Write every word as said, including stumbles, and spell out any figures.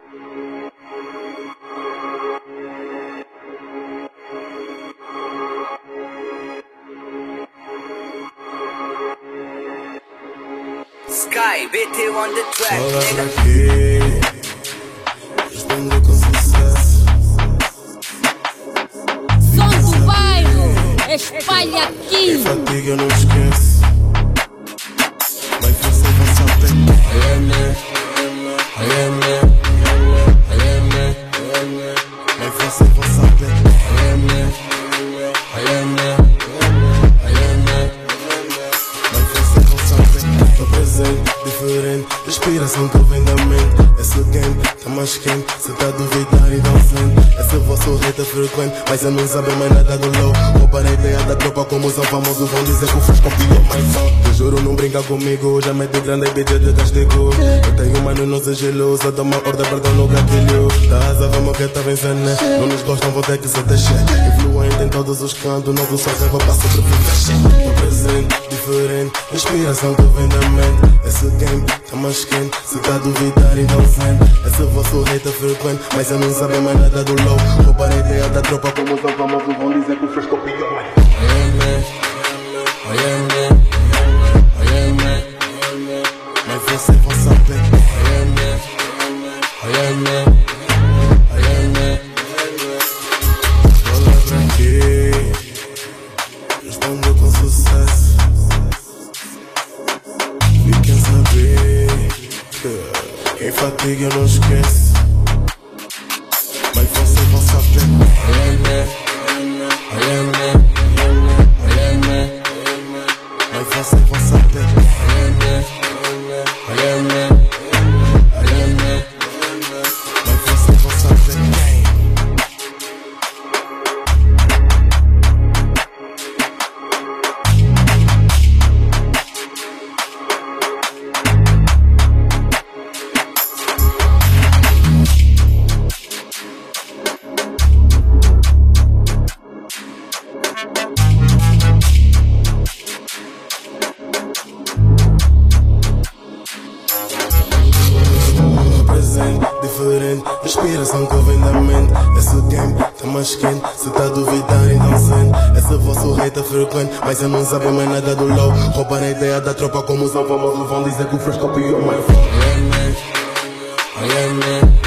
Sky, B T on the track, nigga. Respondo com sucesso. Som do bairro, espalha aqui. Quem fatiga não esquece. Vai fazer avançar bem. I am it, I am it, I am it. Vai fazer avançar bem. I am it, I am it, I am it. Vai fazer avançar bem. Tô presente, diferente, inspiração que vem da mente. Esse game tá mais quente, cê tá a duvidar e não sente. Esse vosso rei é frequente, mas eu não sabe mais nada do low. Roubar a ideia da tropa como são famosos, vão dizer que o Fusco copiou mais só. Te juro, não brinca comigo, já meti grande D J de castigo. Eu tenho mano, não se gelou, só dá uma ordem, perdão no gatilho. Da asa, vamos que tá vencendo, né? Não nos gostam, vou ter que se deixar. Influente em todos os cantos, novo só reva pra sobreviver. Tô presente, diferente, inspiração que vem da mente. Esse game tá mais quente, cê tá a duvidar e não sente. Esse vosso rei é frequente, mas eu não sabe mais nada do low. Roubar a ideia da tropa como são famosos, vão dizer que o Fusco copiou. I am it, I am it, I am it. Mas você vai saber. I am it, I am it, I am it. Olha pra aqui, respondo com sucesso. Fiquem saber que quem fatiga não esquece. Mas você vai saber. I am it, I am it, I am it. Mas você vai saber. I am it, I am it, I am it. Mas você vai saber. Diferente, inspiração que vem da mente. Esse game tá mais quente, cê tá a duvidar e não sente. Esse vosso rei tá frequente, mas eu não sabe mais nada do low. Roubar a ideia da tropa como são famosos, vão dizer que o Fusco copiou my phone. I am it, I am it.